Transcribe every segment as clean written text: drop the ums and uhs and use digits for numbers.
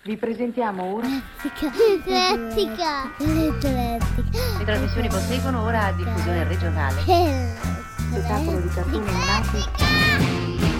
Vi presentiamo ora. Elettrica. Le trasmissioni proseguono ora a diffusione regionale. Spettacolo di cartoni animati.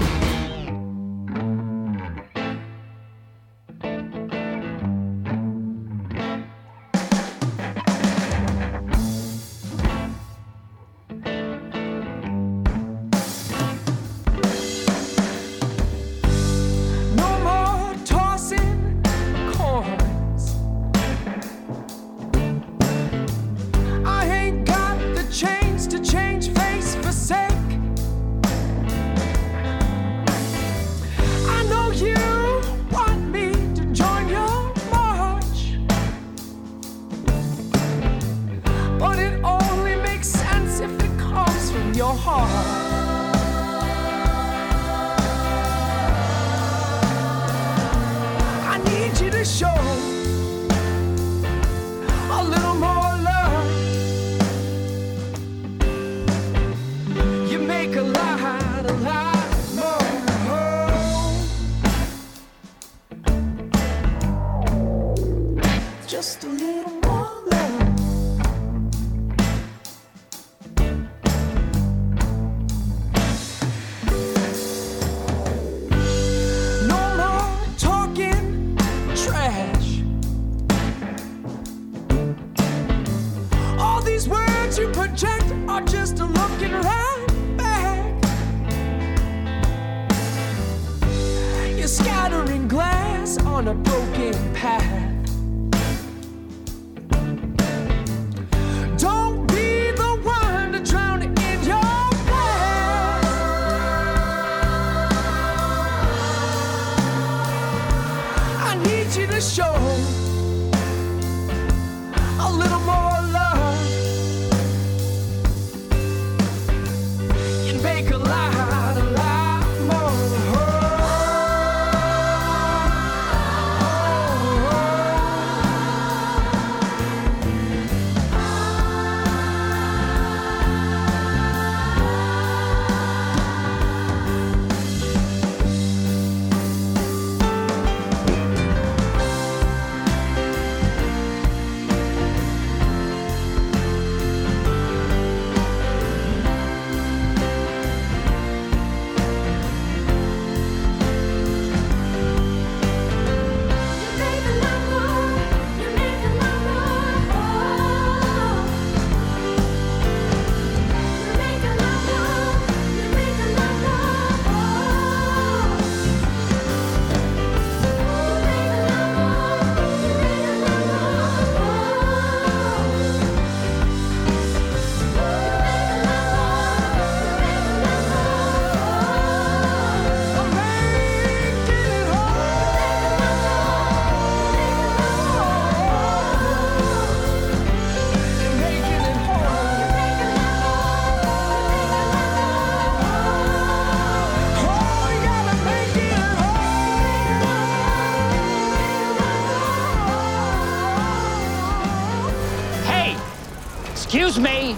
Excuse me.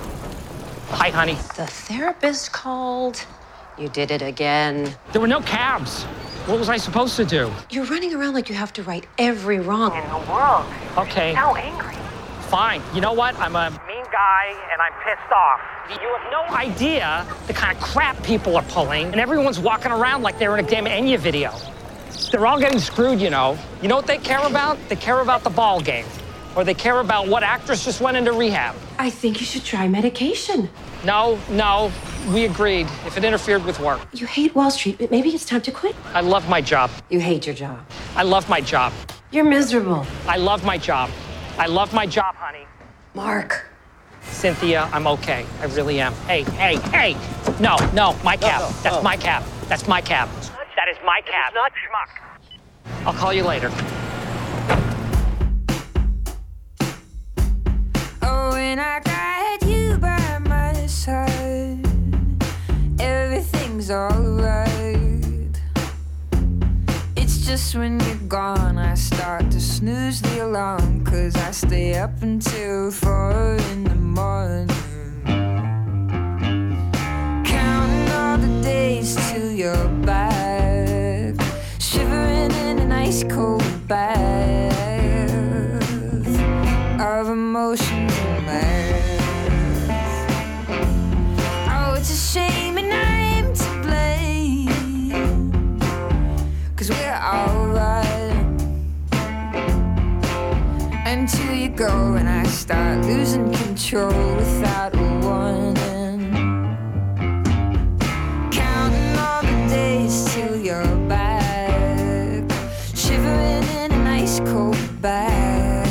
Hi, honey. The therapist called. You did it again. There were no cabs. What was I supposed to do? You're running around like you have to right every wrong in the world. Okay. So angry. Fine. You know what? I'm a mean guy, and I'm pissed off. You have no idea the kind of crap people are pulling, and everyone's walking around like they're in a damn Enya video. They're all getting screwed, you know. You know what they care about? They care about the ball game. Or they care about what actress just went into rehab. I think you should try medication. No, we agreed if it interfered with work. You hate Wall Street, but maybe it's time to quit. I love my job. You hate your job. I love my job. You're miserable. I love my job. I love my job, honey. Mark. Cynthia, I'm okay. I really am. Hey. No, my cab. That's my cab. That's my cab. That is my cab. It's not schmuck. I'll call you later. When I got you by my side, everything's alright. It's just when you're gone I start to snooze the alarm, 'cause I stay up until 4 in the morning, counting all the days till you're back, shivering in an ice cold bag. you go and I start losing control without a warning. Counting all the days till you're back, shivering in an ice cold bath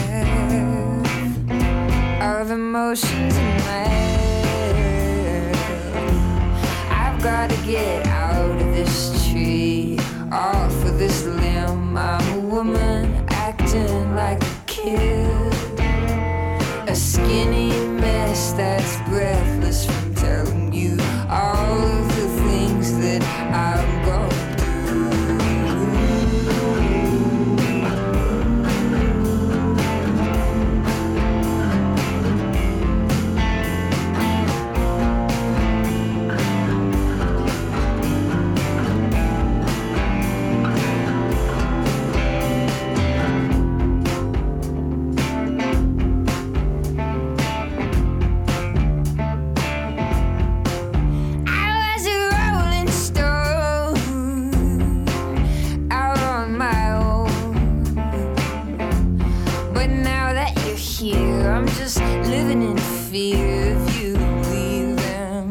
of emotions and math. I've gotta get out of this tree, off of this limb. I'm a woman acting like a kid, a skinny mess that's breathless from telling you all of the things that I'm gonna do. I'm just living in fear of you leaving.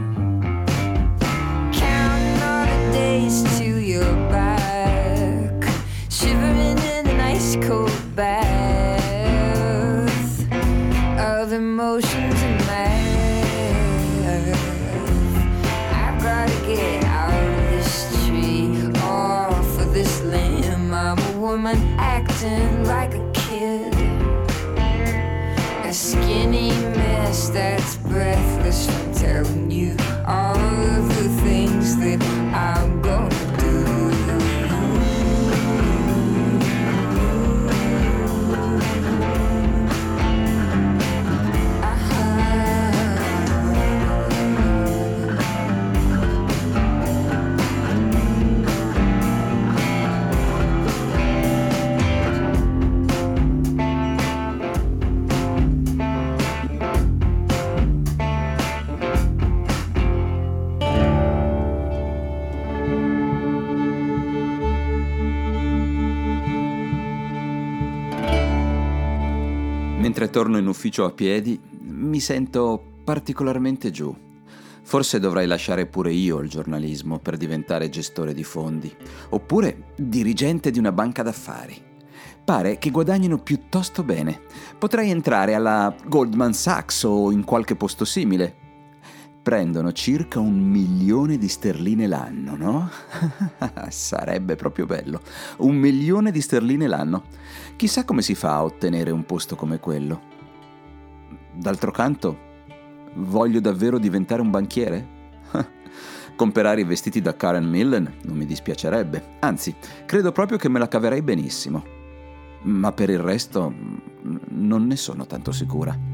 Counting all the days till you're back, shivering in an ice cold bath of emotions and math. I've gotta get out of this tree, off of this limb. I'm a woman acting like a kid, a skinny mess that's breathless from telling you all of the things that I'm gonna do. Mentre torno in ufficio a piedi, mi sento particolarmente giù. Forse dovrei lasciare pure io il giornalismo per diventare gestore di fondi, oppure dirigente di una banca d'affari. Pare che guadagnino piuttosto bene. Potrei entrare alla Goldman Sachs o in qualche posto simile. Prendono circa 1 milione di sterline l'anno, no? Sarebbe proprio bello. 1 milione di sterline l'anno. Chissà come si fa a ottenere un posto come quello. D'altro canto, voglio davvero diventare un banchiere? Comprare i vestiti da Karen Millen non mi dispiacerebbe. Anzi, credo proprio che me la caverei benissimo. Ma per il resto non ne sono tanto sicura.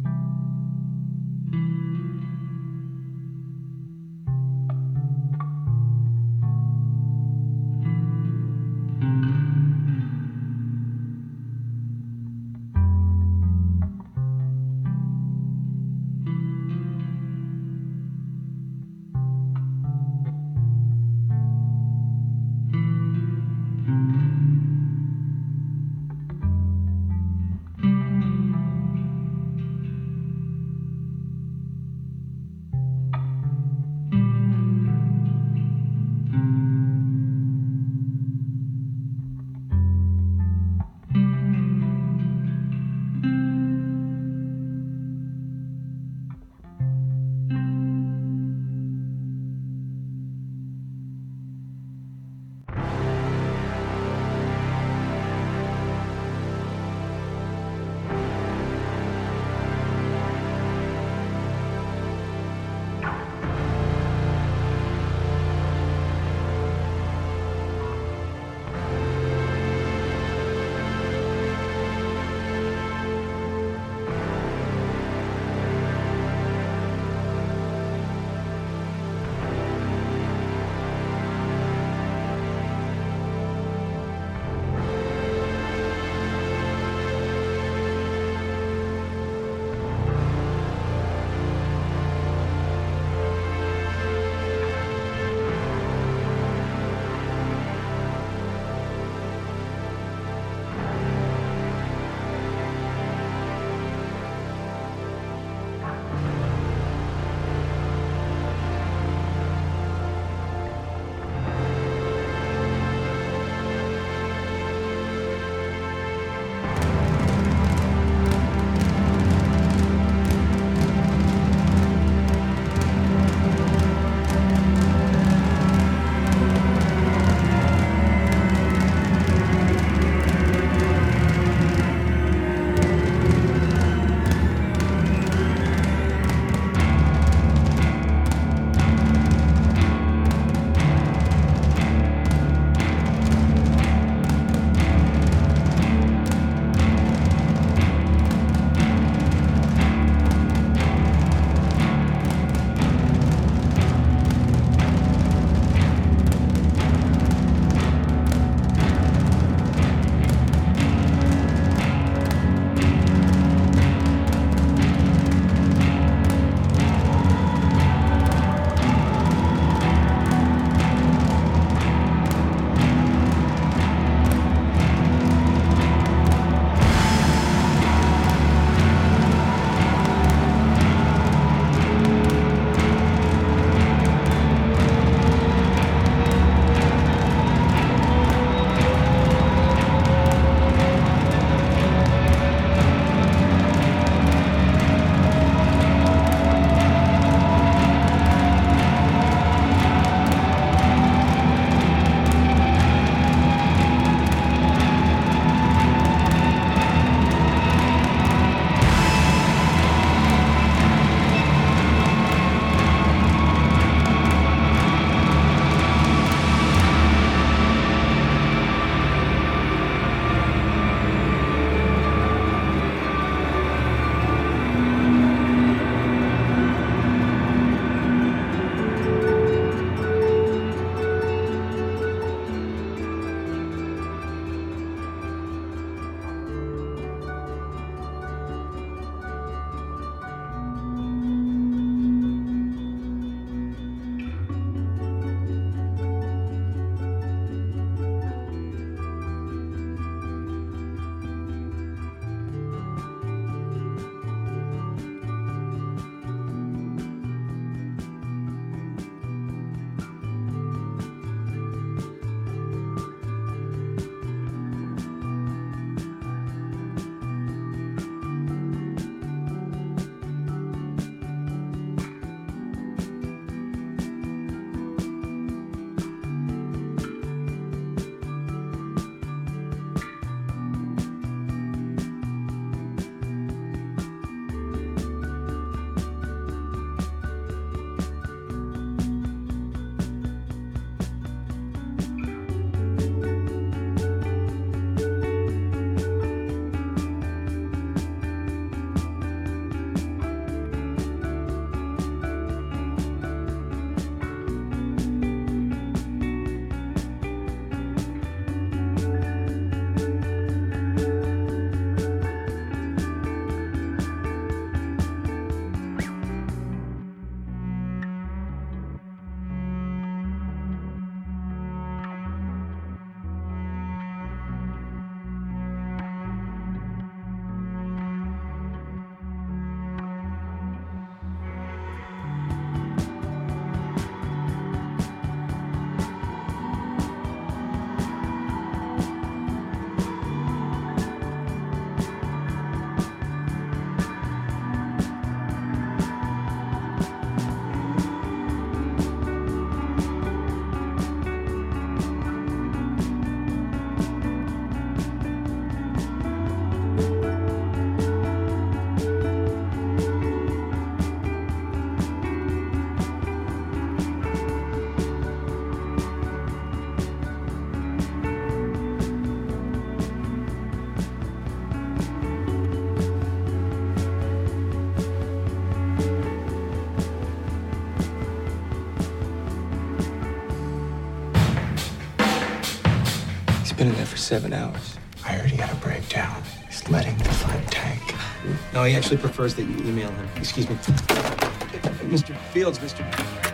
been in there for 7 hours. I heard he had a breakdown. He's letting the flood tank. No, he actually prefers that you email him. Excuse me. Mr. Fields, Mr.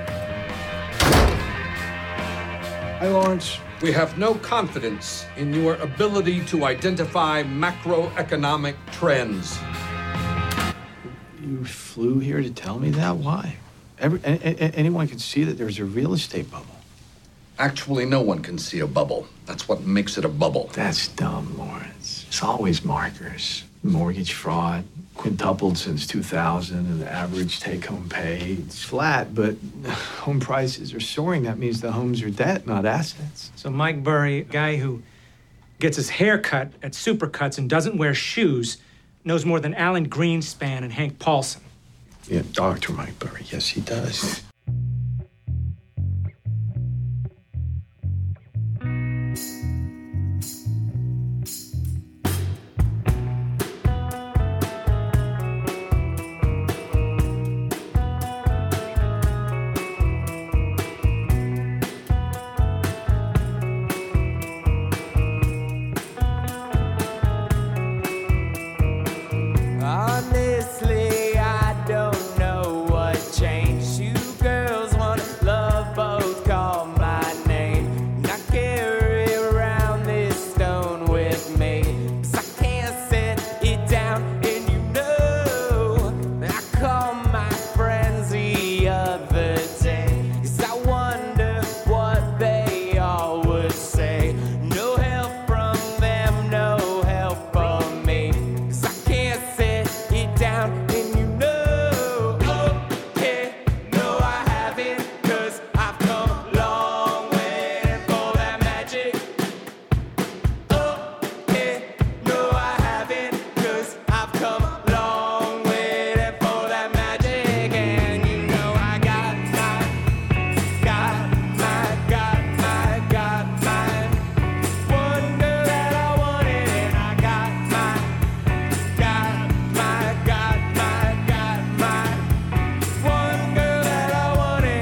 Hi, Lawrence. We have no confidence in your ability to identify macroeconomic trends. You flew here to tell me that? Why? Anyone can see that there's a real estate bubble. Actually, no one can see a bubble. That's what makes it a bubble. That's dumb, Lawrence. It's always markers. Mortgage fraud, quintupled since 2000, and the average take-home pay. It's flat, but home prices are soaring. That means the homes are debt, not assets. So Mike Burry, a guy who gets his hair cut at Supercuts and doesn't wear shoes, knows more than Alan Greenspan and Hank Paulson. Yeah, Dr. Mike Burry. Yes, he does. Honestly, I don't know what changed. You girls wanna love both, call my name. And I carry around this stone with me, 'cause I can't set it down, and you know I called my friends the other day, 'cause I wonder what they all would say. No help from them, no help from me, 'cause I can't set it down, and you know, oh, yeah, no I haven't, 'cause I've come a long way for that magic. Oh, yeah, no I haven't, 'cause I've come a long way for that magic, and you know I got mine, one girl that I wanted, and I got mine, one girl that I wanted.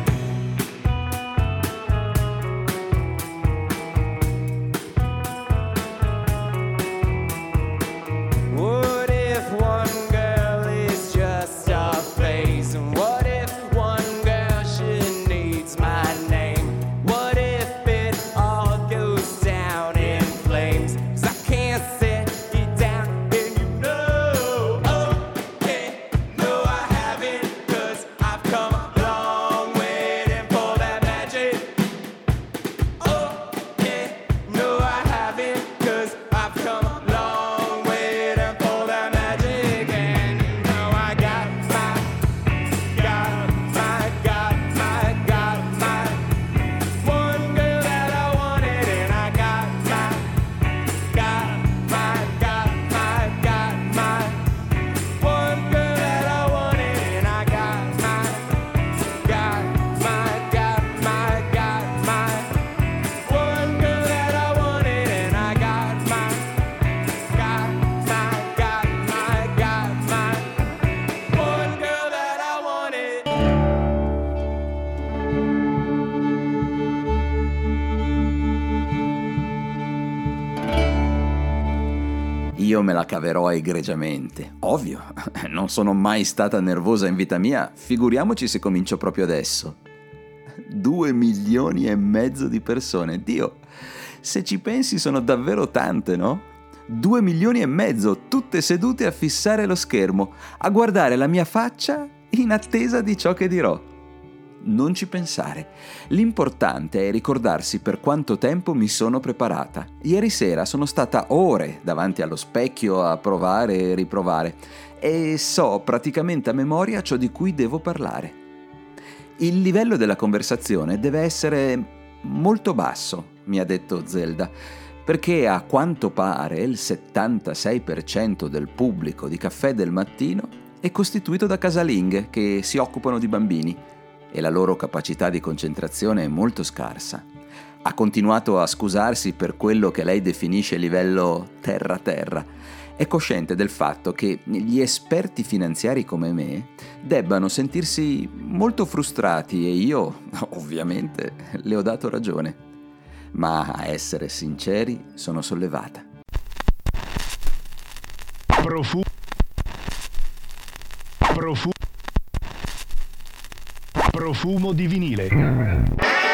What if one girl is just a phase? And what if one girl, she needs my name? What if it all goes down in flames? 'Cause I can't set it down, and you know, oh, yeah, no I haven't, 'cause I've come a long way for that magic. Oh, yeah, no I haven't, 'cause I've come a long way for that magic, and you know I got my one girl that I wanted, and I got my one girl that I wanted, and I got my one girl that I wanted, and I got my one girl that I wanted. Io me la caverò egregiamente. Ovvio, non sono mai stata nervosa in vita mia, figuriamoci se comincio proprio adesso. 2,5 milioni di persone. Dio, se ci pensi sono davvero tante, no? 2,5 milioni, tutte sedute a fissare lo schermo, a guardare la mia faccia in attesa di ciò che dirò. Non ci pensare. L'importante è ricordarsi per quanto tempo mi sono preparata. Ieri sera sono stata ore davanti allo specchio a provare e riprovare e so praticamente a memoria ciò di cui devo parlare. Il livello della conversazione deve essere molto basso, mi ha detto Zelda, perché a quanto pare il 76% del pubblico di Caffè del Mattino è costituito da casalinghe che si occupano di bambini e la loro capacità di concentrazione è molto scarsa. Ha continuato a scusarsi per quello che lei definisce livello terra-terra. È cosciente del fatto che gli esperti finanziari come me debbano sentirsi molto frustrati e io, ovviamente, le ho dato ragione. ma a essere sinceri sono sollevata. Profumo di vinile.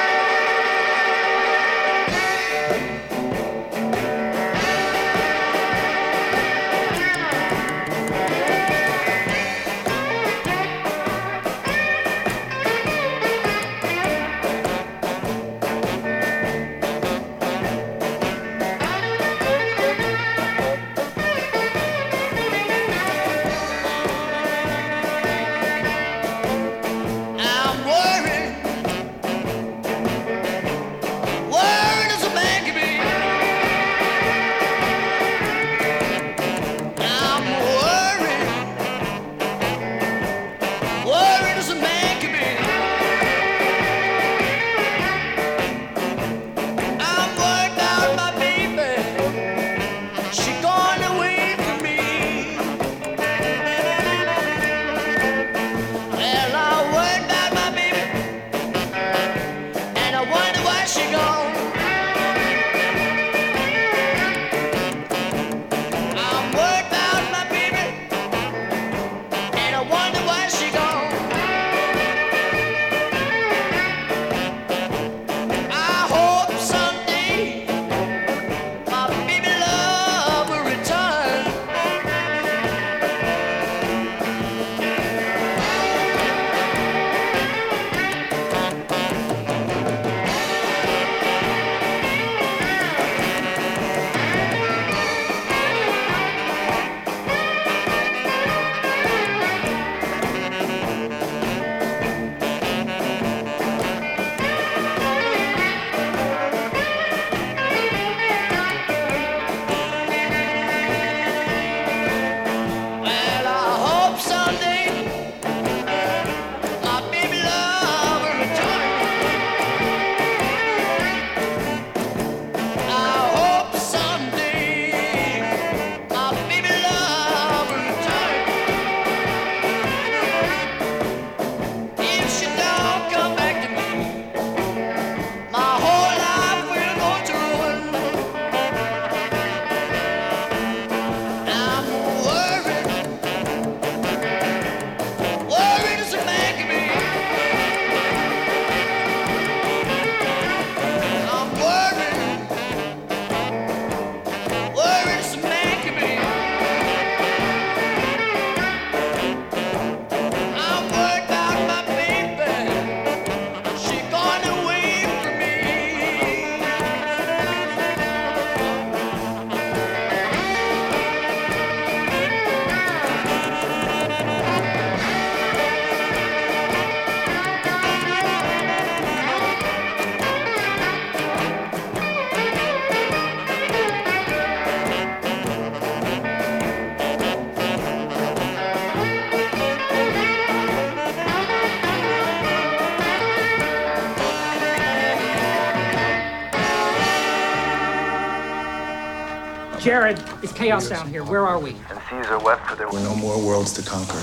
Jared, it's chaos down here. Where are we? And Caesar left for there were no more worlds to conquer.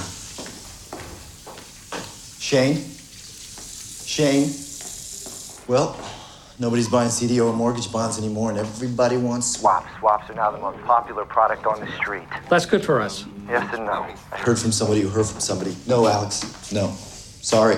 Shane? Well, nobody's buying CDO or mortgage bonds anymore, and everybody wants swaps. Swaps are now the most popular product on the street. That's good for us. Yes and no. I heard from somebody who heard from somebody. No, Alex. No. Sorry.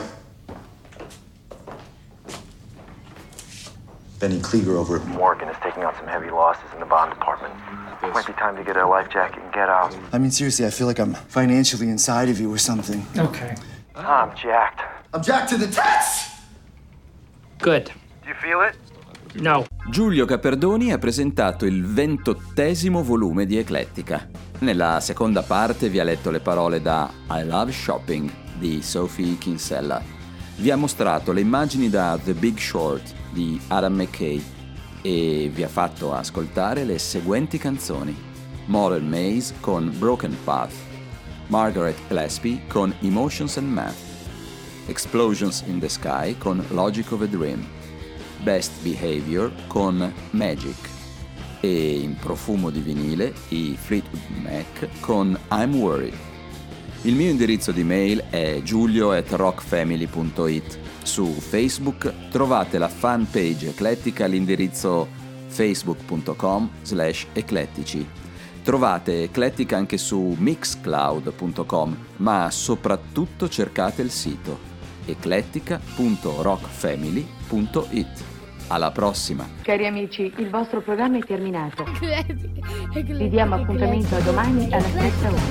Benny Klieger over at Morgan is taking on some heavy losses in the bond department. Might be time to get a life jacket and get out. I mean, seriously, I feel like I'm financially inside of you or something. Okay. I'm jacked. I'm jacked to the tits! Good. Do you feel it? No. Giulio Caperdoni ha presentato il 28° volume di Eclettica. Nella seconda parte vi ha letto le parole da I Love Shopping di Sophie Kinsella. Vi ha mostrato le immagini da The Big Short di Adam McKay e vi ha fatto ascoltare le seguenti canzoni: Model Maze con Broken Path, Margaret Gillespie con Emotions and Math, Explosions in the Sky con Logic of a Dream, Best Behavior con Magic e in profumo di vinile i Fleetwood Mac con I'm Worried. Il mio indirizzo di mail è giulio@rockfamily.it. Su Facebook trovate la fanpage Eclettica all'indirizzo facebook.com/eclettici. Trovate Eclettica anche su mixcloud.com, ma soprattutto cercate il sito eclettica.rockfamily.it. Alla prossima! Cari amici, il vostro programma è terminato. Vi diamo appuntamento a domani alla stessa ora.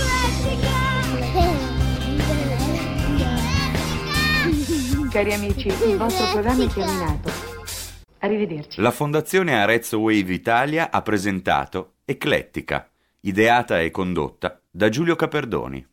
Cari amici, il vostro programma è terminato. Arrivederci. La Fondazione Arezzo Wave Italia ha presentato Eclettica, ideata e condotta da Giulio Caperdoni.